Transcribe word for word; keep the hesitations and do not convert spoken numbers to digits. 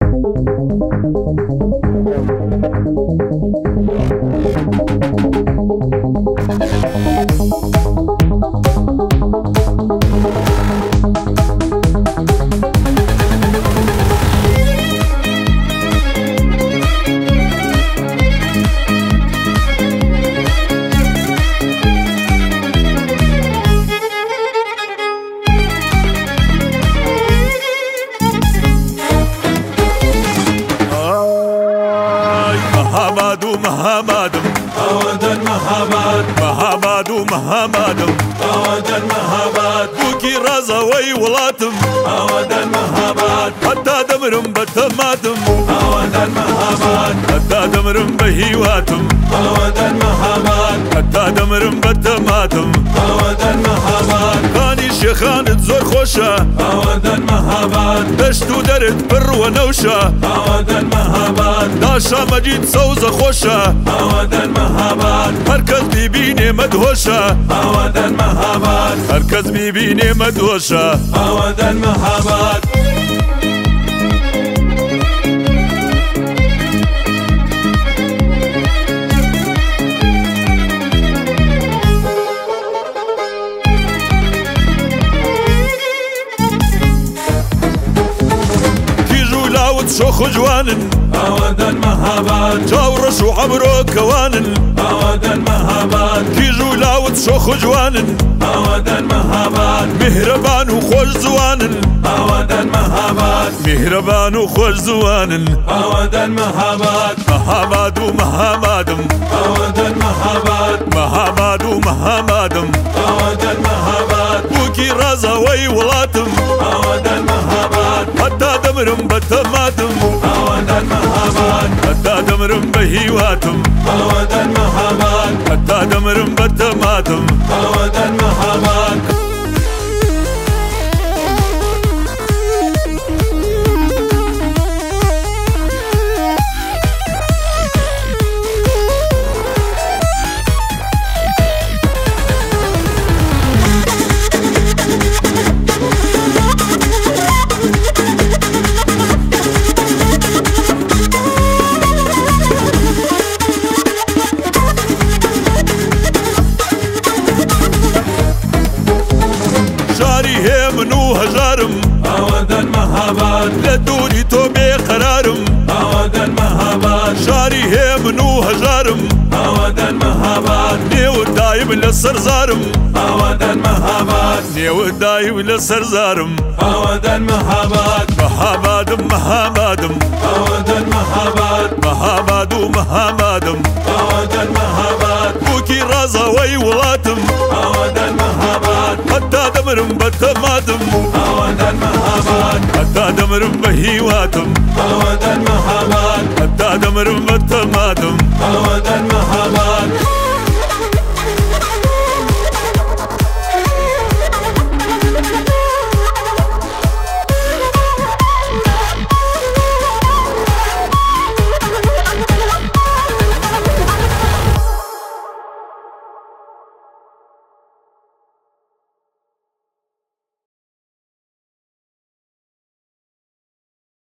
مهامادم أودا مهاباد مهاماد ومهامادم أودا مهاباد بوكي رازا وي ولاتم أودا مهاباد حتى دمرم بتماتم أودا مهاباد حتى دمرم بهيواتم أودا مهاباد حتى دمرم بتماتم أودا مهاباد كاني شيخان زور خوشة أودا مهاباد دشتو درد بر ونوشة أودا مهاباد داشا مجيد سوزة خوشة أودا مهاباد هركز بيبيني مدهوشة أودا مهاباد هركز بيبيني مدهوشة أودا مهاباد شوخ جوانن أودا مهاباد جاورش وعبرو كوانن أودا مهاباد كيجو لاوت شوخ جوانن أودا مهاباد مهربان وخوش زوانن أودا مهاباد مهربان وخوش زوانن أودا مهاباد مهاماد ومهامادم أودا مهاباد مهاماد ومهامادم أودا مهاباد بوكي رازا وي ولاتم أودا مهاباد حتى دمرم بتماتم أودا مهاباد حتى دمرم بهيواتم أودا مهاباد حتى دمرم بتماتم أودا مهاباد منو هجارم أودا مهاباد لدوني توبي قرارم أودا مهاباد شاري هي منو هجارم أودا مهاباد نيو دايم للسرزارم أودا مهاباد نيو دايم للسرزارم أودا مهاباد مهامادم مهامادم أودا مهاباد مهاماد ومهامادم أودا مهاباد بوكي رازا وي ولاتم أودا مهاباد حتى دمرم بتماتم أودا مهاباد حتى دمرم بهيواتم أودا مهاباد حتى دمرم بتماتم أودا مهاباد